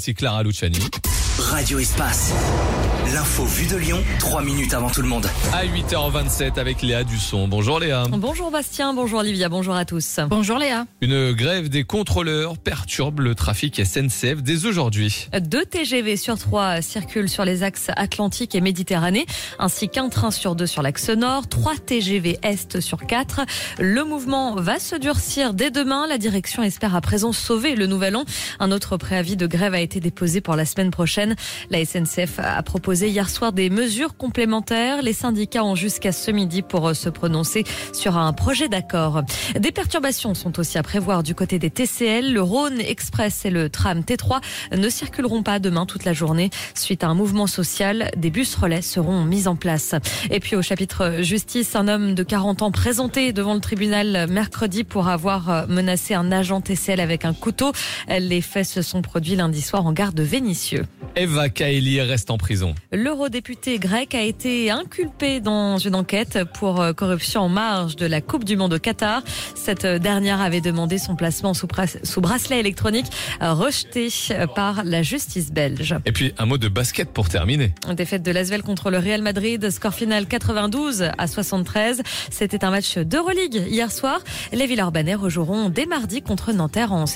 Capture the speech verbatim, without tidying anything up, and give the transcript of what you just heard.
C'est Clara Luciani. Radio Espace. L'info vue de Lyon, trois minutes avant tout le monde. À huit heures vingt-sept avec Léa Dusson. Bonjour Léa. Bonjour Bastien, bonjour Olivia, bonjour à tous. Bonjour Léa. Une grève des contrôleurs perturbe le trafic S N C F dès aujourd'hui. Deux T G V sur trois circulent sur les axes Atlantique et Méditerranée, ainsi qu'un train sur deux sur l'axe Nord, trois T G V Est sur quatre. Le mouvement va se durcir dès demain. La direction espère à présent sauver le nouvel an. Un autre préavis de grève a été déposé pour la semaine prochaine. La S N C F a proposé hier soir des mesures complémentaires. Les syndicats ont jusqu'à ce midi pour se prononcer sur un projet d'accord. Des perturbations sont aussi à prévoir du côté des T C L. Le Rhône Express et le tram T trois ne circuleront pas demain toute la journée. Suite à un mouvement social, des bus relais seront mis en place. Et puis au chapitre justice, un homme de quarante ans présenté devant le tribunal mercredi pour avoir menacé un agent T C L avec un couteau. Les faits se sont produits lundi soir en gare de Vénissieux. Eva Kaili reste en prison. L'eurodéputé grec a été inculpé dans une enquête pour corruption en marge de la Coupe du Monde au Qatar. Cette dernière avait demandé son placement sous, sous bracelet électronique, rejeté par la justice belge. Et puis un mot de basket pour terminer. Défaite de l'Asvel contre le Real Madrid, score final quatre-vingt-douze à soixante-treize. C'était un match d'Euroleague hier soir. Les Villeurbanais rejoueront dès mardi contre Nanterre en